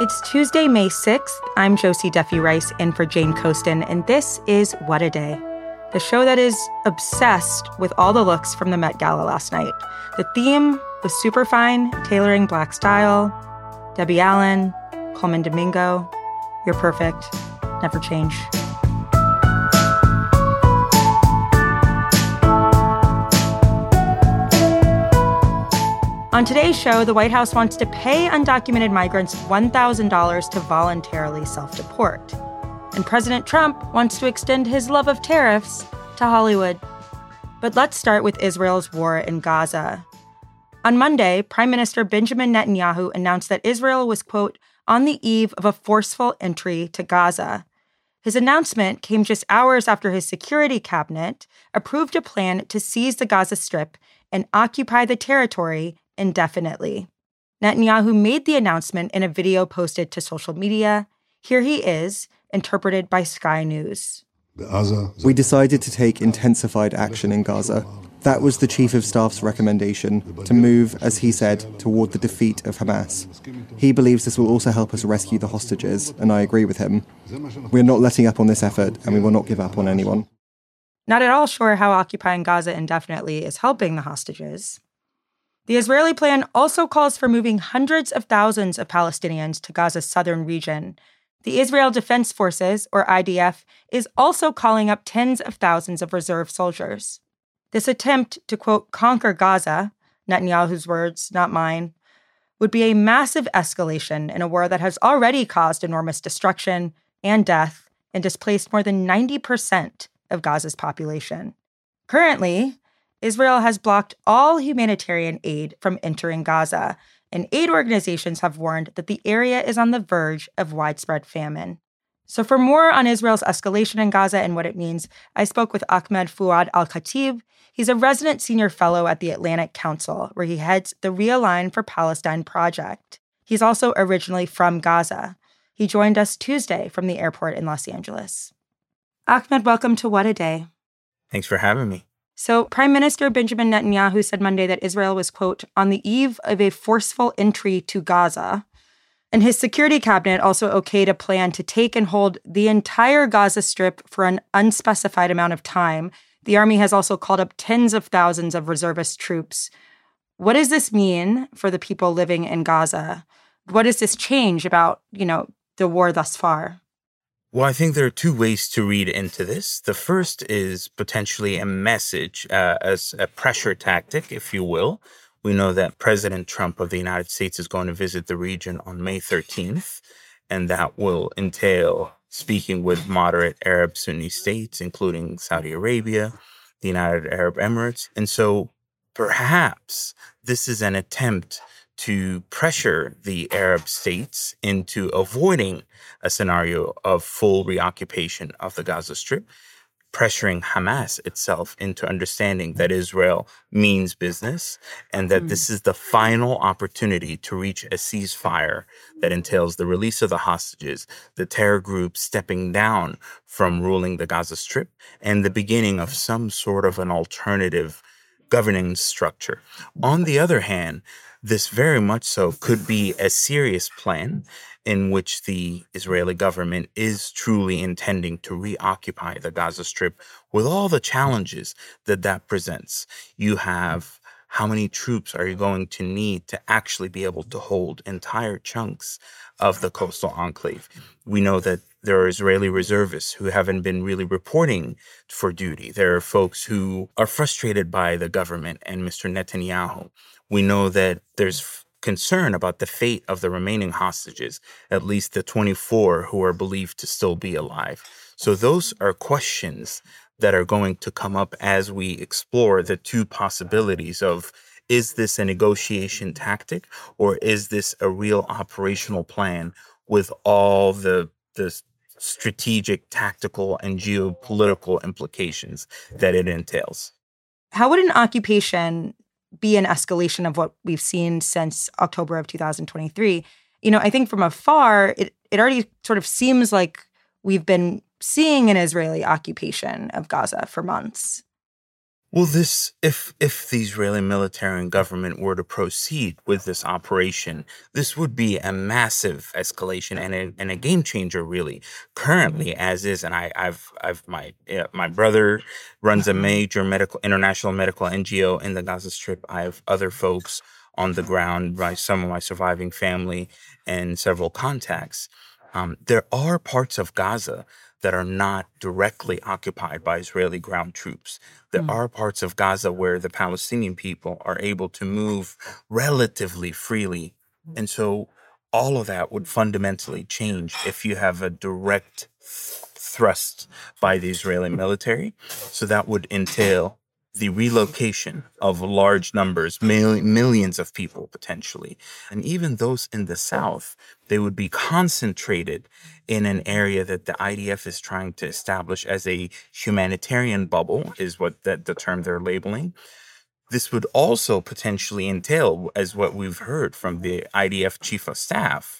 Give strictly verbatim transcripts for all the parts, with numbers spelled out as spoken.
It's Tuesday, May sixth. I'm Josie Duffy-Rice in for Jane Coaston, and this is What a Day, the show that is obsessed with all the looks from the Met Gala last night. The theme was superfine, tailoring black style. Debbie Allen, Colman Domingo, you're perfect, never change. On today's show, the White House wants to pay undocumented migrants one thousand dollars to voluntarily self-deport. And President Trump wants to extend his love of tariffs to Hollywood. But let's start with Israel's war in Gaza. On Monday, Prime Minister Benjamin Netanyahu announced that Israel was, quote, on the eve of a forceful entry to Gaza. His announcement came just hours after his security cabinet approved a plan to seize the Gaza Strip and occupy the territory indefinitely. Netanyahu made the announcement in a video posted to social media. Here he is, interpreted by Sky News. We decided to take intensified action in Gaza. That was the Chief of Staff's recommendation, to move, as he said, toward the defeat of Hamas. He believes this will also help us rescue the hostages, and I agree with him. We're not letting up on this effort, and we will not give up on anyone. Not at all sure how occupying Gaza indefinitely is helping the hostages. The Israeli plan also calls for moving hundreds of thousands of Palestinians to Gaza's southern region. The Israel Defense Forces, or I D F, is also calling up tens of thousands of reserve soldiers. This attempt to, quote, conquer Gaza, Netanyahu's words, not mine, would be a massive escalation in a war that has already caused enormous destruction and death and displaced more than ninety percent of Gaza's population. Currently, Israel has blocked all humanitarian aid from entering Gaza, and aid organizations have warned that the area is on the verge of widespread famine. So for more on Israel's escalation in Gaza and what it means, I spoke with Ahmed Fouad Al-Khatib. He's a resident senior fellow at the Atlantic Council, where he heads the Realign for Palestine project. He's also originally from Gaza. He joined us Tuesday from the airport in Los Angeles. Ahmed, welcome to What a Day. Thanks for having me. So Prime Minister Benjamin Netanyahu said Monday that Israel was, quote, on the eve of a forceful entry to Gaza. And his security cabinet also okayed a plan to take and hold the entire Gaza Strip for an unspecified amount of time. The army has also called up tens of thousands of reservist troops. What does this mean for the people living in Gaza? What does this change about, you know, the war thus far? Well, I think there are two ways to read into this. The first is potentially a message, uh, as a pressure tactic, if you will. We know that President Trump of the United States is going to visit the region on May thirteenth, and that will entail speaking with moderate Arab Sunni states, including Saudi Arabia, the United Arab Emirates. And so perhaps this is an attempt to pressure the Arab states into avoiding a scenario of full reoccupation of the Gaza Strip, pressuring Hamas itself into understanding that Israel means business and that mm. this is the final opportunity to reach a ceasefire that entails the release of the hostages, the terror group stepping down from ruling the Gaza Strip, and the beginning of some sort of an alternative governing structure. On the other hand, this very much so could be a serious plan in which the Israeli government is truly intending to reoccupy the Gaza Strip with all the challenges that that presents. You have how many troops are you going to need to actually be able to hold entire chunks of the coastal enclave? We know that there are Israeli reservists who haven't been really reporting for duty. There are folks who are frustrated by the government and Mister Netanyahu. We know that there's concern about the fate of the remaining hostages, at least the twenty-four who are believed to still be alive. So those are questions that are going to come up as we explore the two possibilities of, is this a negotiation tactic or is this a real operational plan with all the, the strategic, tactical, and geopolitical implications that it entails? How would an occupation be an escalation of what we've seen since October of two thousand twenty-three? You know, I think from afar, it, it already sort of seems like we've been seeing an Israeli occupation of Gaza for months. Well, this if if the Israeli military and government were to proceed with this operation, this would be a massive escalation and a, and a game changer, really. Currently, as is, and I, I've I've my uh, my brother runs a major medical international medical N G O in the Gaza Strip. I have other folks on the ground, by some of my surviving family and several contacts. Um, there are parts of Gaza that are not directly occupied by Israeli ground troops. There Mm. are parts of Gaza where the Palestinian people are able to move relatively freely. And so all of that would fundamentally change if you have a direct thrust by the Israeli military. So that would entail the relocation of large numbers, mil- millions of people potentially. And even those in the south, they would be concentrated in an area that the I D F is trying to establish as a humanitarian bubble, is what that the term they're labeling. This would also potentially entail, as what we've heard from the I D F chief of staff,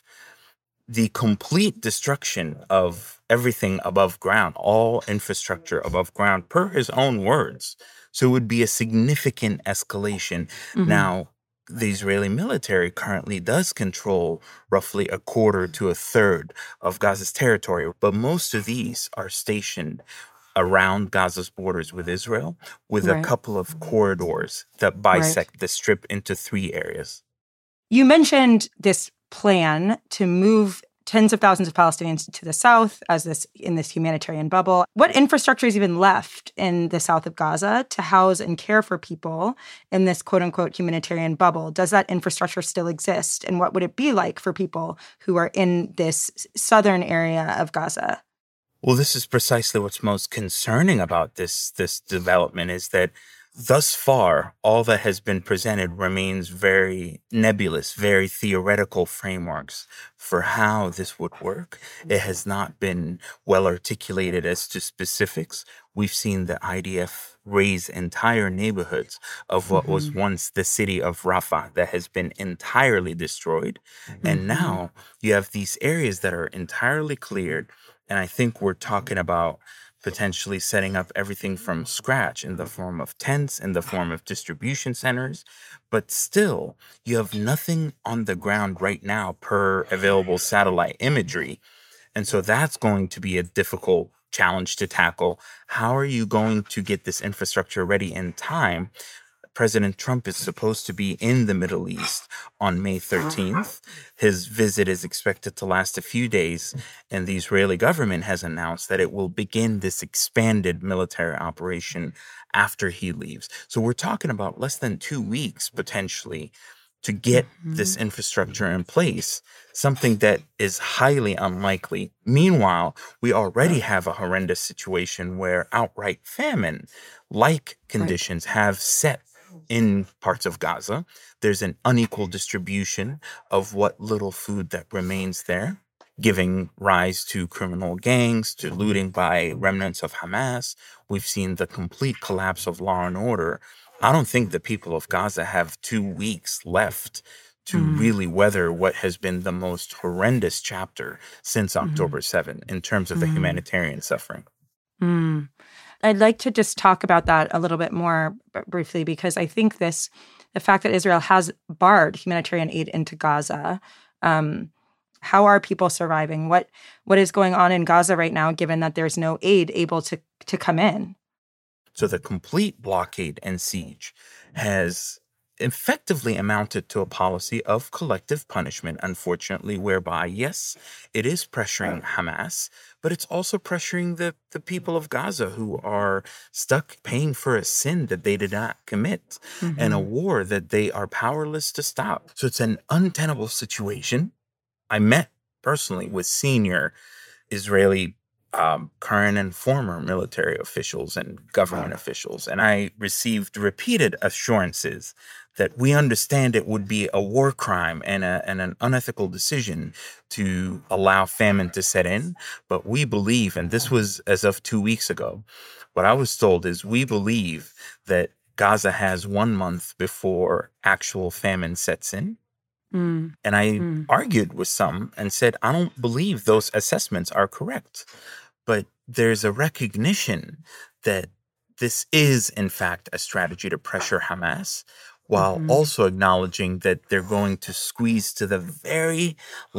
the complete destruction of everything above ground, all infrastructure above ground, per his own words. So it would be a significant escalation. Mhm. Now, the Israeli military currently does control roughly a quarter to a third of Gaza's territory, but most of these are stationed around Gaza's borders with Israel, with a Right. couple of corridors that Right. bisect the strip into three areas. You mentioned this plan to move tens of thousands of Palestinians to the south as this in this humanitarian bubble. What infrastructure is even left in the south of Gaza to house and care for people in this quote unquote humanitarian bubble? Does that infrastructure still exist? And what would it be like for people who are in this southern area of Gaza? Well, this is precisely what's most concerning about this this development, is that thus far, all that has been presented remains very nebulous, very theoretical frameworks for how this would work. It has not been well articulated as to specifics. We've seen the I D F raise entire neighborhoods of what was Mhm. once the city of Rafah that has been entirely destroyed. And Mhm. now you have these areas that are entirely cleared. And I think we're talking about potentially setting up everything from scratch in the form of tents, in the form of distribution centers. But still, you have nothing on the ground right now per available satellite imagery. And so that's going to be a difficult challenge to tackle. How are you going to get this infrastructure ready in time? President Trump is supposed to be in the Middle East on May thirteenth. His visit is expected to last a few days, and the Israeli government has announced that it will begin this expanded military operation after he leaves. So we're talking about less than two weeks potentially to get this Mhm. infrastructure in place, something that is highly unlikely. Meanwhile, we already have a horrendous situation where outright famine like conditions have set in parts of Gaza. There's an unequal distribution of what little food that remains there, giving rise to criminal gangs, to looting by remnants of Hamas. We've seen the complete collapse of law and order. I don't think the people of Gaza have two weeks left to Mm. really weather what has been the most horrendous chapter since Mhm. October seventh in terms of the Mm. humanitarian suffering. Mm. I'd like to just talk about that a little bit more b- briefly, because I think this, the fact that Israel has barred humanitarian aid into Gaza, um, how are people surviving? What what is going on in Gaza right now, given that there's no aid able to to come in? So the complete blockade and siege has effectively amounted to a policy of collective punishment, unfortunately, whereby, yes, it is pressuring Hamas, but it's also pressuring the, the people of Gaza who are stuck paying for a sin that they did not commit and a Mhm. war that they are powerless to stop. So it's an untenable situation. I met personally with senior Israeli um, current and former military officials and government officials, and I received repeated assurances that we understand it would be a war crime and, a, and an unethical decision to allow famine to set in. But we believe, and this was as of two weeks ago, what I was told is we believe that Gaza has one month before actual famine sets in. Mm. And I Mm. argued with some and said, I don't believe those assessments are correct. But there's a recognition that this is, in fact, a strategy to pressure Hamas, while Mhm. also acknowledging that they're going to squeeze to the very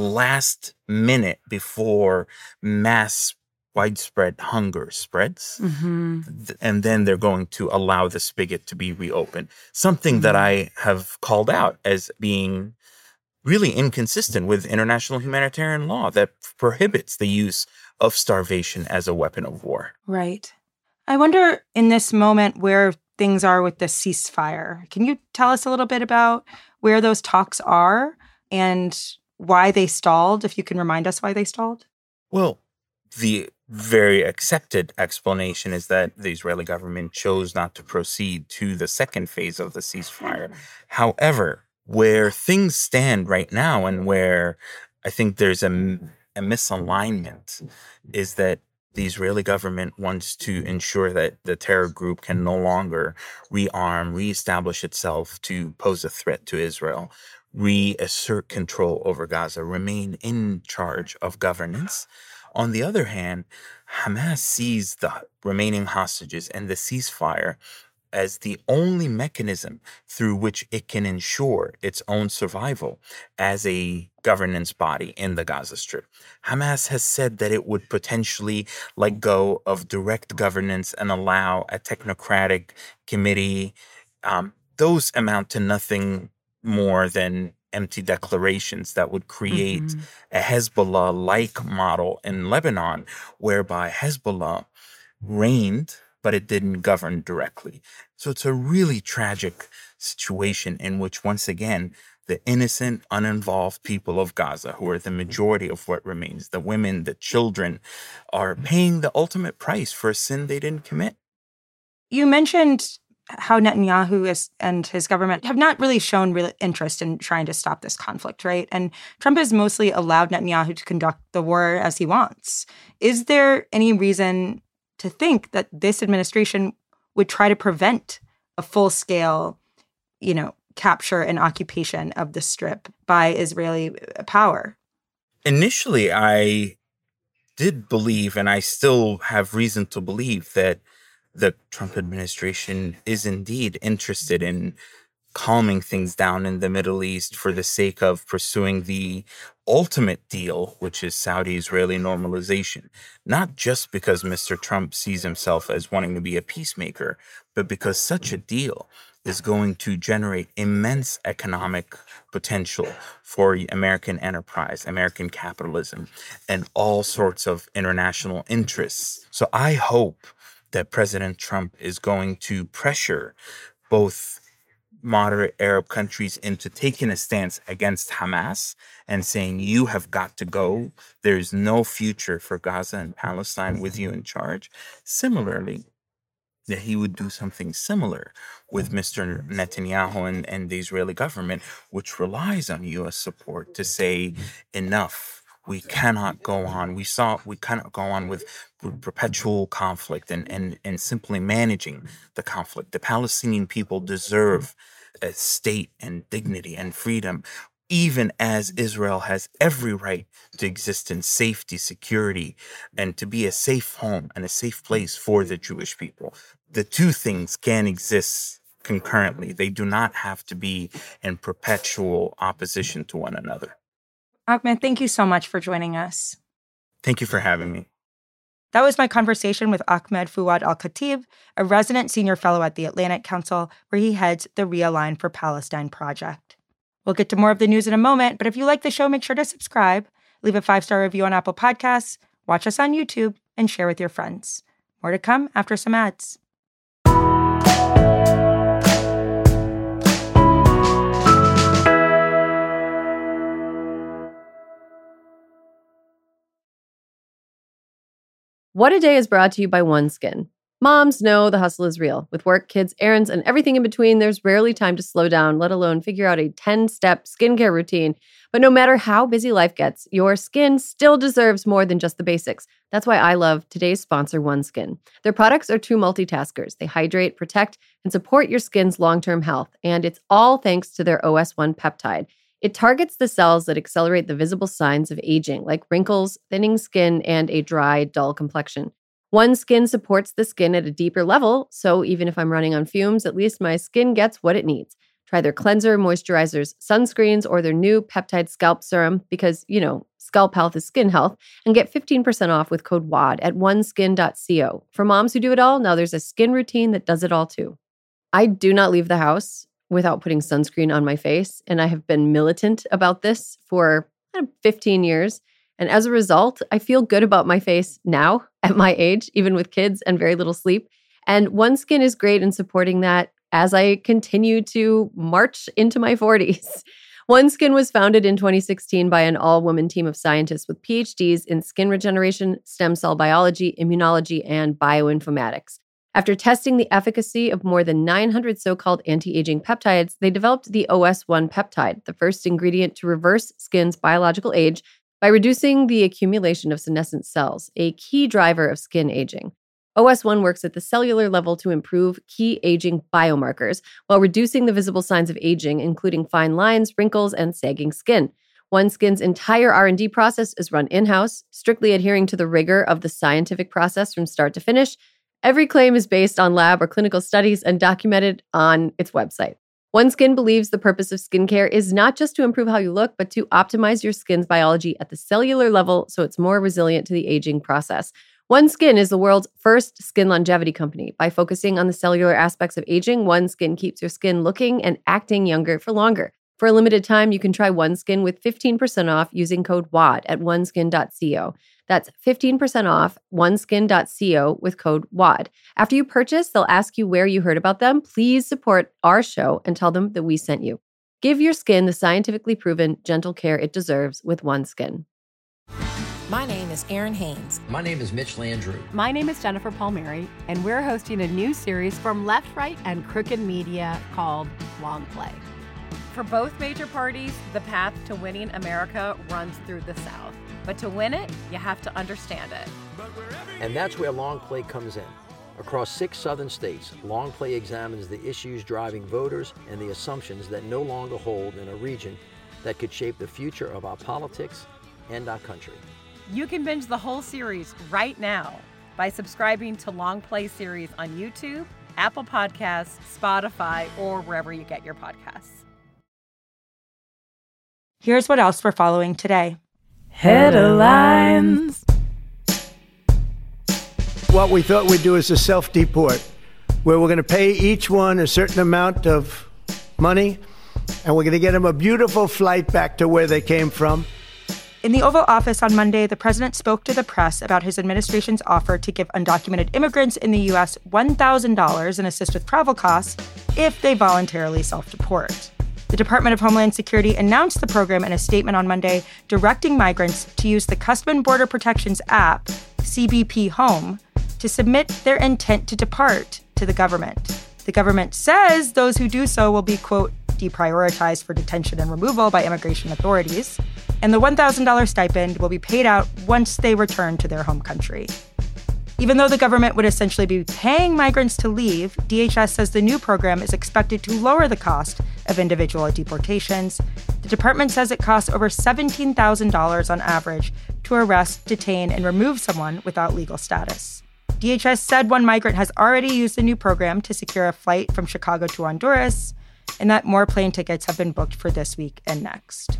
last minute before mass widespread hunger spreads. Mm-hmm. Th- And then they're going to allow the spigot to be reopened. Something that Mm. I have called out as being really inconsistent with international humanitarian law that prohibits the use of starvation as a weapon of war. Right. I wonder in this moment where things are with the ceasefire. Can you tell us a little bit about where those talks are and why they stalled, if you can remind us why they stalled? Well, the very accepted explanation is that the Israeli government chose not to proceed to the second phase of the ceasefire. However, where things stand right now and where I think there's a, m- a misalignment is that the Israeli government wants to ensure that the terror group can no longer rearm, reestablish itself to pose a threat to Israel, reassert control over Gaza, remain in charge of governance. On the other hand, Hamas sees the remaining hostages and the ceasefire as the only mechanism through which it can ensure its own survival as a governance body in the Gaza Strip. Hamas has said that it would potentially let go of direct governance and allow a technocratic committee. Um, those amount to nothing more than empty declarations that would create Mhm. a Hezbollah-like model in Lebanon, whereby Hezbollah reigned, but it didn't govern directly. So it's a really tragic situation in which, once again, the innocent, uninvolved people of Gaza, who are the majority of what remains, the women, the children, are paying the ultimate price for a sin they didn't commit. You mentioned how Netanyahu is, and his government have not really shown real interest in trying to stop this conflict, right? And Trump has mostly allowed Netanyahu to conduct the war as he wants. Is there any reason to think that this administration would try to prevent a full-scale, you know, capture and occupation of the Strip by Israeli power? Initially, I did believe, and I still have reason to believe, that the Trump administration is indeed interested in calming things down in the Middle East for the sake of pursuing the ultimate deal, which is Saudi-Israeli normalization. Not just because Mister Trump sees himself as wanting to be a peacemaker, but because such a deal is going to generate immense economic potential for American enterprise, American capitalism, and all sorts of international interests. So I hope that President Trump is going to pressure both moderate Arab countries into taking a stance against Hamas and saying, you have got to go. There's no future for Gaza and Palestine with you in charge. Similarly, that he would do something similar with Mister Netanyahu and, and the Israeli government, which relies on U S support to say, enough. We cannot go on. We saw we cannot go on with, with perpetual conflict and, and, and simply managing the conflict. The Palestinian people deserve a state and dignity and freedom, even as Israel has every right to exist in safety, security, and to be a safe home and a safe place for the Jewish people. The two things can exist concurrently. They do not have to be in perpetual opposition to one another. Ahmed, thank you so much for joining us. Thank you for having me. That was my conversation with Ahmed Fouad Al-Khatib, a resident senior fellow at the Atlantic Council, where he heads the Realign for Palestine project. We'll get to more of the news in a moment, but if you like the show, make sure to subscribe, leave a five-star review on Apple Podcasts, watch us on YouTube, and share with your friends. More to come after some ads. What a Day is brought to you by OneSkin. Moms know the hustle is real. With work, kids, errands, and everything in between, there's rarely time to slow down, let alone figure out a ten-step skincare routine. But no matter how busy life gets, your skin still deserves more than just the basics. That's why I love today's sponsor, OneSkin. Their products are true multitaskers. They hydrate, protect, and support your skin's long-term health. And it's all thanks to their O S one peptide. It targets the cells that accelerate the visible signs of aging, like wrinkles, thinning skin, and a dry, dull complexion. OneSkin supports the skin at a deeper level, so even if I'm running on fumes, at least my skin gets what it needs. Try their cleanser, moisturizers, sunscreens, or their new peptide scalp serum because, you know, scalp health is skin health, and get fifteen percent off with code W A D at one skin dot co. For moms who do it all, now there's a skin routine that does it all too. I do not leave the house without putting sunscreen on my face, and I have been militant about this for fifteen years. And as a result, I feel good about my face now at my age, even with kids and very little sleep. And OneSkin is great in supporting that as I continue to march into my forties. OneSkin was founded in twenty sixteen by an all-woman team of scientists with P H Ds in skin regeneration, stem cell biology, immunology, and bioinformatics. After testing the efficacy of more than nine hundred so-called anti-aging peptides, they developed the O S one peptide, the first ingredient to reverse skin's biological age by reducing the accumulation of senescent cells, a key driver of skin aging. O S one works at the cellular level to improve key aging biomarkers while reducing the visible signs of aging, including fine lines, wrinkles, and sagging skin. OneSkin's entire R and D process is run in-house, strictly adhering to the rigor of the scientific process from start to finish. Every claim is based on lab or clinical studies and documented on its website. OneSkin believes the purpose of skincare is not just to improve how you look, but to optimize your skin's biology at the cellular level so it's more resilient to the aging process. OneSkin is the world's first skin longevity company. By focusing on the cellular aspects of aging, OneSkin keeps your skin looking and acting younger for longer. For a limited time, you can try OneSkin with fifteen percent off using code W A D at one skin dot co. That's fifteen percent off one skin dot co with code W A D. After you purchase, they'll ask you where you heard about them. Please support our show and tell them that we sent you. Give your skin the scientifically proven gentle care it deserves with OneSkin. My name is Erin Haynes. My name is Mitch Landrew. My name is Jennifer Palmieri, and we're hosting a new series from Left, Right, and Crooked Media called Long Play. For both major parties, the path to winning America runs through the South. But to win it, you have to understand it. And that's where Long Play comes in. Across six southern states, Long Play examines the issues driving voters and the assumptions that no longer hold in a region that could shape the future of our politics and our country. You can binge the whole series right now by subscribing to Long Play series on YouTube, Apple Podcasts, Spotify, or wherever you get your podcasts. Here's what else we're following today. Headlines. What we thought we'd do is a self-deport, where we're going to pay each one a certain amount of money, and we're going to get them a beautiful flight back to where they came from. In the Oval Office on Monday, the president spoke to the press about his administration's offer to give undocumented immigrants in the U S one thousand dollars and assist with travel costs if they voluntarily self-deport. The Department of Homeland Security announced the program in a statement on Monday, directing migrants to use the Customs and Border Protection's app, C B P Home, to submit their intent to depart to the government. The government says those who do so will be, quote, deprioritized for detention and removal by immigration authorities, and the one thousand dollars stipend will be paid out once they return to their home country. Even though the government would essentially be paying migrants to leave, D H S says the new program is expected to lower the cost of individual deportations. The department says it costs over seventeen thousand dollars on average to arrest, detain, and remove someone without legal status. D H S said one migrant has already used the new program to secure a flight from Chicago to Honduras, and that more plane tickets have been booked for this week and next.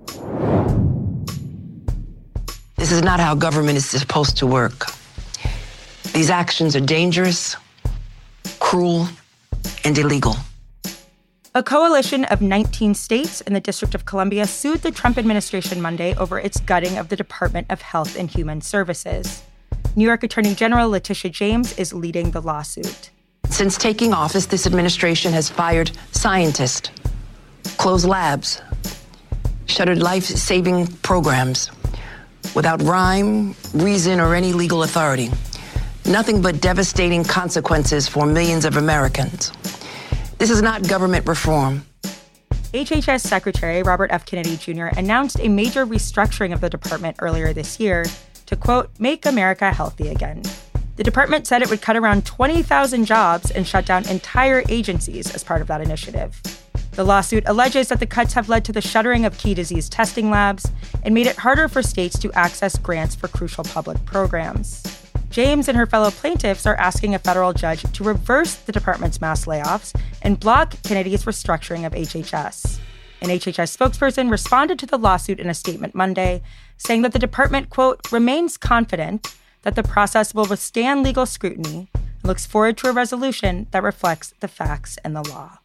This is not how government is supposed to work. These actions are dangerous, cruel, and illegal. A coalition of nineteen states and the District of Columbia sued the Trump administration Monday over its gutting of the Department of Health and Human Services. New York Attorney General Letitia James is leading the lawsuit. Since taking office, this administration has fired scientists, closed labs, shuttered life-saving programs without rhyme, reason, or any legal authority. Nothing but devastating consequences for millions of Americans. This is not government reform. H H S Secretary Robert F. Kennedy Junior announced a major restructuring of the department earlier this year to, quote, make America healthy again. The department said it would cut around twenty thousand jobs and shut down entire agencies as part of that initiative. The lawsuit alleges that the cuts have led to the shuttering of key disease testing labs and made it harder for states to access grants for crucial public programs. James and her fellow plaintiffs are asking a federal judge to reverse the department's mass layoffs and block Kennedy's restructuring of H H S. An H H S spokesperson responded to the lawsuit in a statement Monday, saying that the department, quote, remains confident that the process will withstand legal scrutiny and looks forward to a resolution that reflects the facts and the law.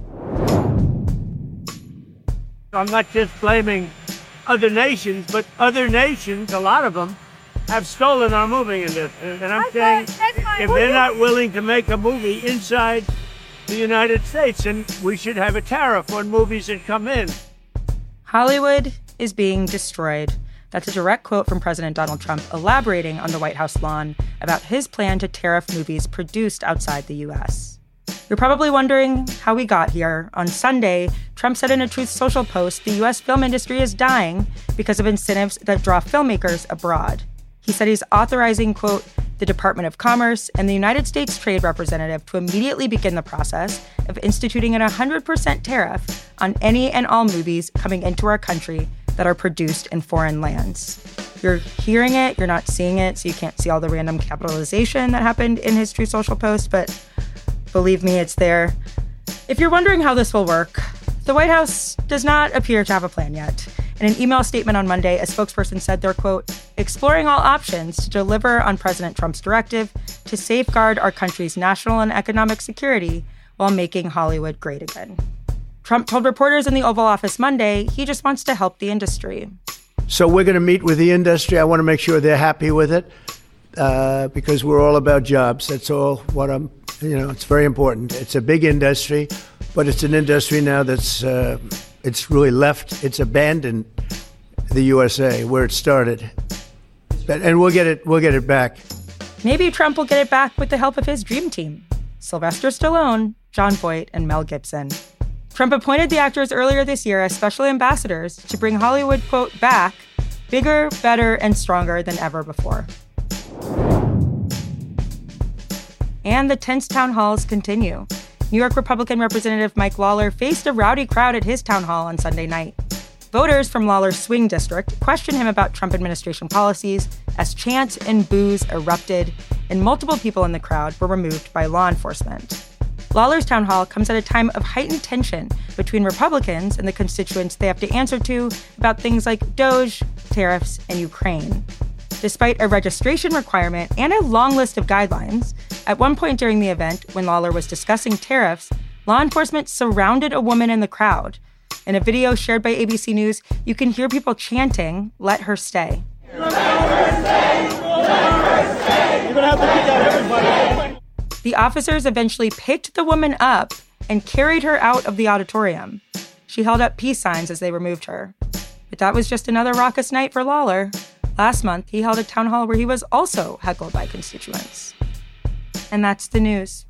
I'm not just blaming other nations, but other nations, a lot of them, have stolen our movie industry. And I'm saying, if they're not willing to make a movie inside the United States, then we should have a tariff on movies that come in. Hollywood is being destroyed. That's a direct quote from President Donald Trump elaborating on the White House lawn about his plan to tariff movies produced outside the U S. You're probably wondering how we got here. On Sunday, Trump said in a Truth Social post the U S film industry is dying because of incentives that draw filmmakers abroad. He said he's authorizing, quote, the Department of Commerce and the United States Trade Representative to immediately begin the process of instituting an one hundred percent tariff on any and all movies coming into our country that are produced in foreign lands. You're hearing it, you're not seeing it, so you can't see all the random capitalization that happened in his Truth Social post, but believe me, it's there. If you're wondering how this will work, the White House does not appear to have a plan yet. In an email statement on Monday, a spokesperson said they're, quote, exploring all options to deliver on President Trump's directive to safeguard our country's national and economic security while making Hollywood great again. Trump told reporters in the Oval Office Monday he just wants to help the industry. So we're going to meet with the industry. I want to make sure they're happy with it uh, because we're all about jobs. That's all what I'm, you know, it's very important. It's a big industry, but it's an industry now that's, uh, it's really left, it's abandoned the U S A where it started. And we'll get it, we'll get it back. Maybe Trump will get it back with the help of his dream team. Sylvester Stallone, Jon Voight, and Mel Gibson. Trump appointed the actors earlier this year as special ambassadors to bring Hollywood, quote, back, bigger, better, and stronger than ever before. And the tense town halls continue. New York Republican Representative Mike Lawler faced a rowdy crowd at his town hall on Sunday night. Voters from Lawler's swing district questioned him about Trump administration policies as chants and boos erupted, and multiple people in the crowd were removed by law enforcement. Lawler's town hall comes at a time of heightened tension between Republicans and the constituents they have to answer to about things like DOJ, tariffs, and Ukraine. Despite a registration requirement and a long list of guidelines, at one point during the event, when Lawler was discussing tariffs, law enforcement surrounded a woman in the crowd. In a video shared by A B C News, you can hear people chanting, "Let her stay." Let her stay! Let her stay! You're gonna have to kick out everybody. The officers eventually picked the woman up and carried her out of the auditorium. She held up peace signs as they removed her. But that was just another raucous night for Lawler. Last month, he held a town hall where he was also heckled by constituents. And that's the news.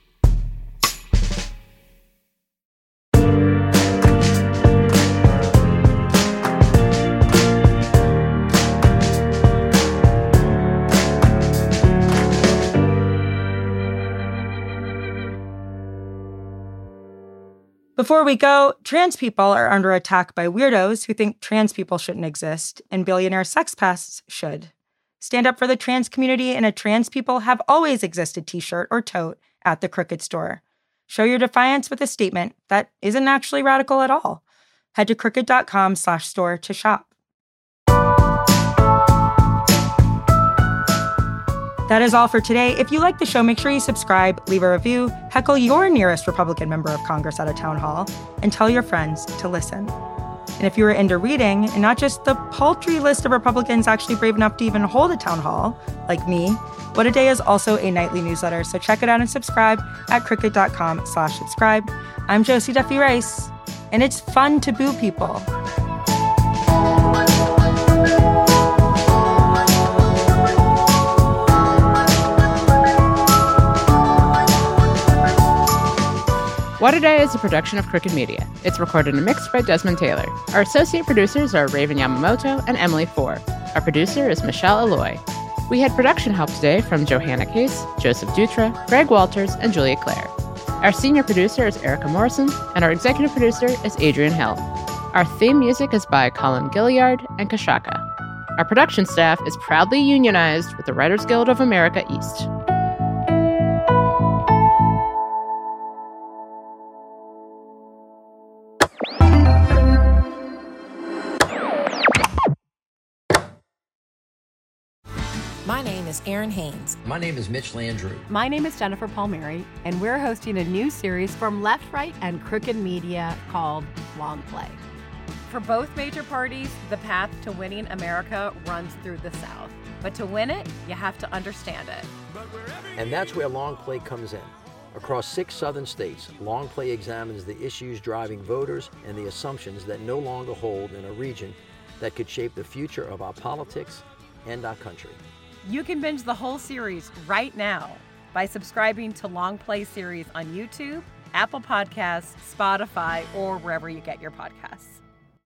Before we go, trans people are under attack by weirdos who think trans people shouldn't exist and billionaire sex pests should. Stand up for the trans community and a trans people have always existed t-shirt or tote at the Crooked store. Show your defiance with a statement that isn't actually radical at all. Head to crooked.com slash store to shop. That is all for today. If you like the show, make sure you subscribe, leave a review, heckle your nearest Republican member of Congress at a town hall, and tell your friends to listen. And if you are into reading, and not just the paltry list of Republicans actually brave enough to even hold a town hall, like me, What a Day is also a nightly newsletter, so check it out and subscribe at crooked.com slash subscribe. I'm Josie Duffy Rice, and it's fun to boo people. What a Day is a production of Crooked Media. It's recorded and mixed by Desmond Taylor. Our associate producers are Raven Yamamoto and Emily Four. Our producer is Michelle Alloy. We had production help today from Johanna Case, Joseph Dutra, Greg Walters, and Julia Clare. Our senior producer is Erica Morrison, and our executive producer is Adrian Hill. Our theme music is by Colin Gilliard and Kashaka. Our production staff is proudly unionized with the Writers Guild of America East. My name is Erin Haynes. My name is Mitch Landrew. My name is Jennifer Palmieri, and we're hosting a new series from Left, Right, and Crooked Media called Long Play. For both major parties, the path to winning America runs through the South. But to win it, you have to understand it. And that's where Long Play comes in. Across six southern states, Long Play examines the issues driving voters and the assumptions that no longer hold in a region that could shape the future of our politics and our country. You can binge the whole series right now by subscribing to Long Play series on YouTube, Apple Podcasts, Spotify, or wherever you get your podcasts.